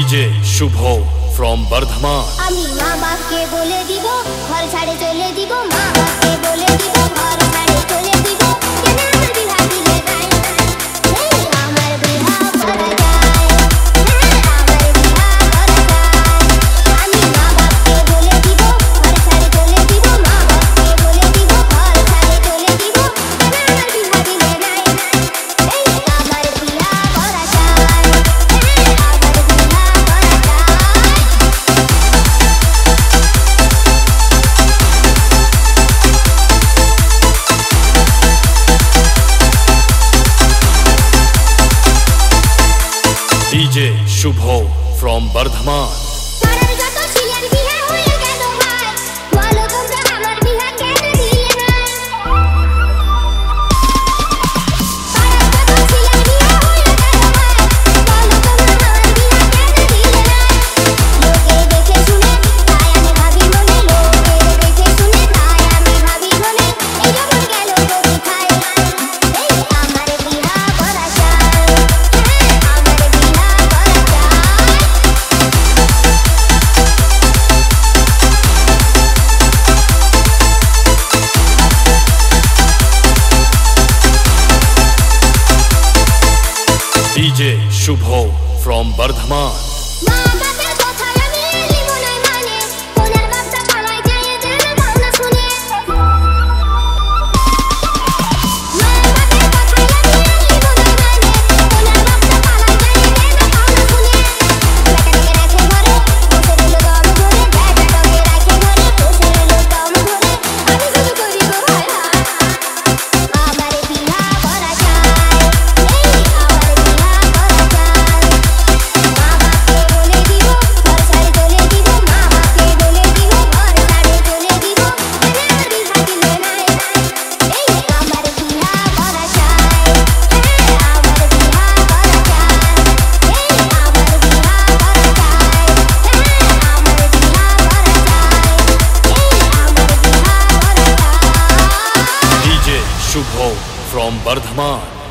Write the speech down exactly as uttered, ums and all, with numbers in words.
DJ Shubho from Bardhaman. আমি মা বাপকে বলে দিব ঘর ছাড়ে চলে দিব, মা বাপকে বলে দিব ঘর ছাড়ে চলে দিব, কেন আমার বিহা দিলে নাই, এই আমার বিহা করা যায়, হ্যাঁ আমার বিহা করা যায়। আমি মা বাপকে বলে দিব ঘর ছাড়ে চলে দিব, মা বাপকে বলে দিব ঘর ছাড়ে চলে দিব, কেন আমার বিহা দিলে নাই, এই আমার বিহা করা যায়, হ্যাঁ আমার বিহা করা যায়। DJ Shubho from Bardhaman. পাড়ার যত ছিলেন বিহা হয়ে গেল ভাই, বলো তোমরা আমার বিহা কেন দিলে নাই। পাড়ার যত ছিলেন বিহা হয়ে গেল ভাই, বলো তোমরা আমার বিহা কেন দিলে নাই। লোকে দেখে শুনে তাই আমি ভাবি মনে, লোকে দেখে শুনে তাই আমি ভাবি মনে, এই যখন গেল তো কোথায়, এই আমার বিহা করা যায়, হ্যাঁ আমার বিহা করা যায়। DJ Shubho from Bardhaman. মা বাপের কথায় আমি নিব নাই মানে, কোনের বাপটা পালায় যায় যেন ভাবনা শুনে। মা বাপের কথায় আমি নিব নাই মানে, কোনের বাপটা পালায় যায় যেন ভাবনা শুনে। বেটাকে রাখে ঘরে বসে রইল দম ধরে, বেটাকে রাখে ঘরে বসে রইল দম ধরে, আমি শুধু করি গো হায় হায়, আমার বিহা করা যায়, এই আমার বিহা করা যায়। মা বাপকে বলে দিব ঘর ছাড়ে চলে দিব, মা বাপকে বলে দিব ঘর ছাড়ে চলে দিব, কেন আমার বিহা দিলে নাই, এই আমার বিহা করা যায়, হ্যাঁ আমার বিহা করা যায়, এই আমার বিহা করা যায়, হ্যাঁ আমার বিহা করা যায়, এই আমার বিহা করা যায়। DJ Shubho from Bardhaman.